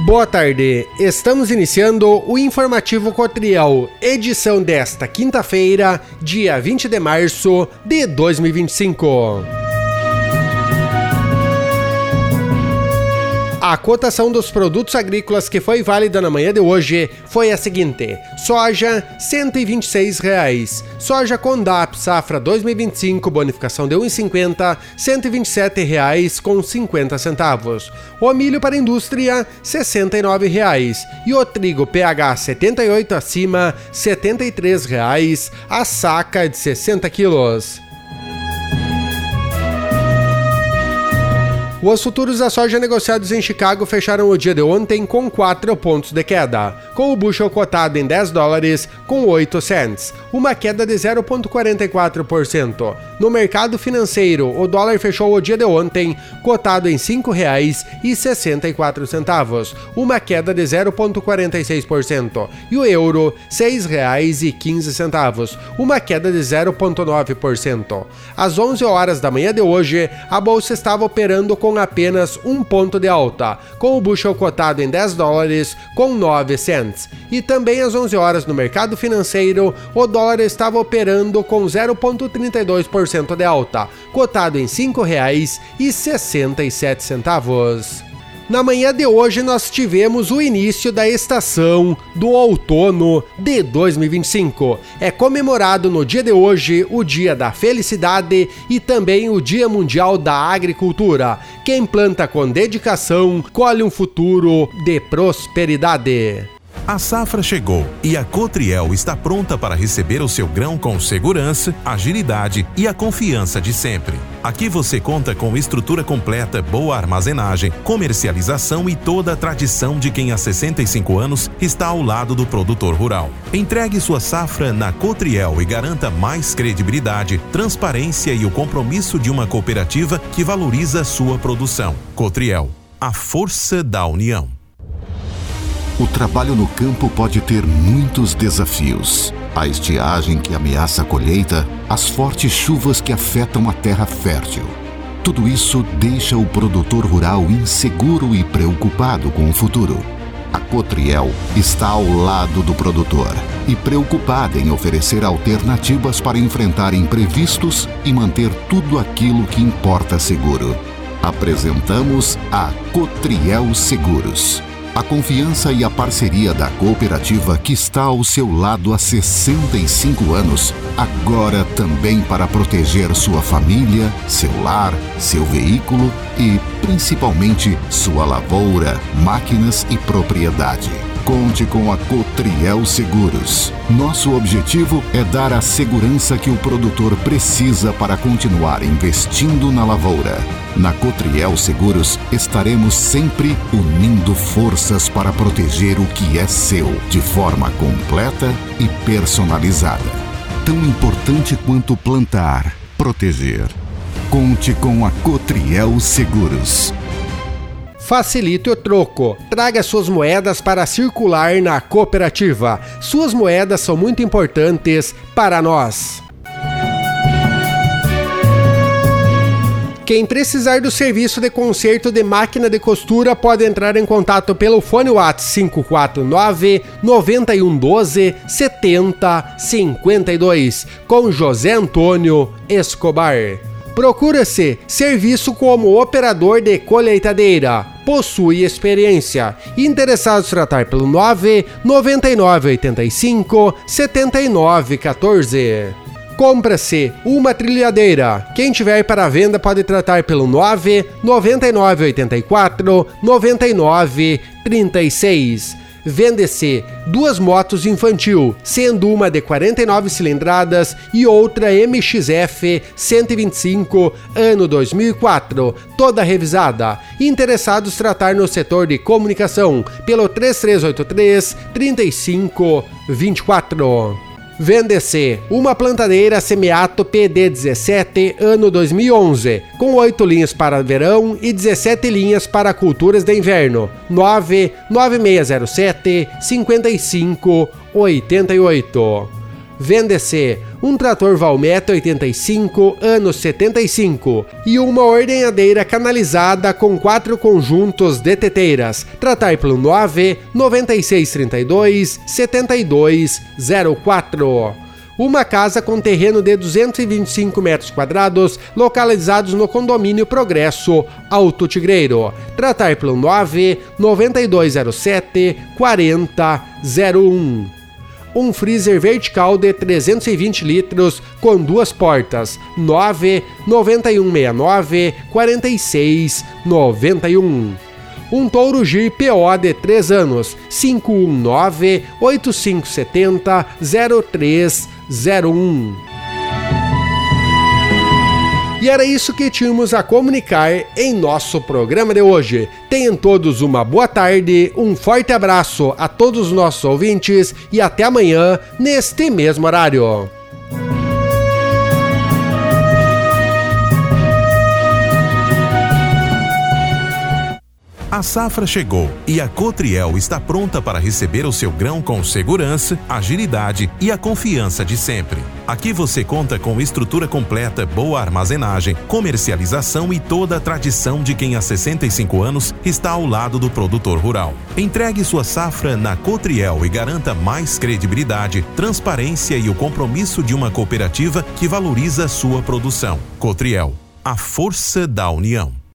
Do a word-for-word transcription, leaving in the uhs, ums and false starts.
Boa tarde, estamos iniciando o Informativo Cotriel, edição desta quinta-feira, dia vinte de março de dois mil e vinte e cinco. A cotação dos produtos agrícolas que foi válida na manhã de hoje foi a seguinte: soja cento e vinte e seis reais, soja Condap safra dois mil e vinte e cinco bonificação de um real e cinquenta, cento e vinte e sete reais com cinquenta centavos. O milho para indústria sessenta e nove reais e o trigo P H setenta e oito acima setenta e três reais a saca de sessenta quilos. Os futuros da soja negociados em Chicago fecharam o dia de ontem com quatro pontos de queda, com o bushel cotado em dez dólares com oito cents, uma queda de zero vírgula quarenta e quatro por cento. No mercado financeiro, o dólar fechou o dia de ontem cotado em cinco reais e sessenta e quatro centavos, uma queda de zero vírgula quarenta e seis por cento, e o euro seis reais e quinze centavos, uma queda de zero vírgula nove por cento. Às onze horas da manhã de hoje, a bolsa estava operando com com apenas um ponto de alta, com o bushel cotado em dez dólares com nove cents. E também às onze horas no mercado financeiro, o dólar estava operando com zero vírgula trinta e dois por cento de alta, cotado em cinco reais e sessenta e sete centavos. Na manhã de hoje nós tivemos o início da estação do outono de dois mil e vinte e cinco. É comemorado no dia de hoje o Dia da Felicidade e também o Dia Mundial da Agricultura. Quem planta com dedicação, colhe um futuro de prosperidade. A safra chegou e a Cotriel está pronta para receber o seu grão com segurança, agilidade e a confiança de sempre. Aqui você conta com estrutura completa, boa armazenagem, comercialização e toda a tradição de quem há sessenta e cinco anos está ao lado do produtor rural. Entregue sua safra na Cotriel e garanta mais credibilidade, transparência e o compromisso de uma cooperativa que valoriza sua produção. Cotriel, a força da união. O trabalho no campo pode ter muitos desafios. A estiagem que ameaça a colheita, as fortes chuvas que afetam a terra fértil. Tudo isso deixa o produtor rural inseguro e preocupado com o futuro. A Cotriel está ao lado do produtor e preocupada em oferecer alternativas para enfrentar imprevistos e manter tudo aquilo que importa seguro. Apresentamos a Cotriel Seguros. A confiança e a parceria da cooperativa que está ao seu lado há sessenta e cinco anos, agora também para proteger sua família, seu lar, seu veículo e, principalmente, sua lavoura, máquinas e propriedade. Conte com a Cotriel Seguros. Nosso objetivo é dar a segurança que o produtor precisa para continuar investindo na lavoura. Na Cotriel Seguros, estaremos sempre unindo forças para proteger o que é seu, de forma completa e personalizada. Tão importante quanto plantar, proteger. Conte com a Cotriel Seguros. Facilite o troco. Traga suas moedas para circular na cooperativa. Suas moedas são muito importantes para nós. Quem precisar do serviço de conserto de máquina de costura pode entrar em contato pelo fone WhatsApp cinco quatro nove, nove um um dois, sete zero cinco dois com José Antônio Escobar. Procura-se serviço como operador de colheitadeira. Possui experiência. Interessados tratar pelo nove nove nove oito cinco sete nove um quatro. Compra-se uma trilhadeira. Quem tiver para venda pode tratar pelo nove nove nove oito quatro nove nove três seis. Vende-se duas motos infantil, sendo uma de quarenta e nove cilindradas e outra M X F cento e vinte e cinco, ano dois mil e quatro, toda revisada. Interessados tratar no setor de comunicação pelo três três oito três, três cinco dois quatro. Vende-se uma plantadeira Semiato P D dezessete, ano dois mil e onze, com oito linhas para verão e dezessete linhas para culturas de inverno. nove nove seis zero sete cinco cinco oito oito. Vende-se um trator Valmet oitenta e cinco, ano setenta e cinco, e uma ordenhadeira canalizada com quatro conjuntos de teteiras. Tratar pelo nove nove seis três dois sete dois zero quatro. Uma casa com terreno de duzentos e vinte e cinco metros quadrados, localizados no condomínio Progresso, Alto Tigreiro. Tratar pelo nove nove dois zero sete quatro zero zero um. Um freezer vertical de trezentos e vinte litros com duas portas. nove nove um seis nove quatro seis nove um. Um Touro Gir P O de três anos. cinco um nove oito cinco sete zero zero três zero um. E era isso que tínhamos a comunicar em nosso programa de hoje. Tenham todos uma boa tarde, um forte abraço a todos os nossos ouvintes e até amanhã, neste mesmo horário. A safra chegou e a Cotriel está pronta para receber o seu grão com segurança, agilidade e a confiança de sempre. Aqui você conta com estrutura completa, boa armazenagem, comercialização e toda a tradição de quem há sessenta e cinco anos está ao lado do produtor rural. Entregue sua safra na Cotriel e garanta mais credibilidade, transparência e o compromisso de uma cooperativa que valoriza a sua produção. Cotriel, a força da união.